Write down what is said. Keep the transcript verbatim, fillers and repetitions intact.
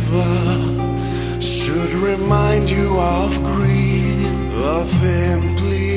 river should remind you of green, of him, please.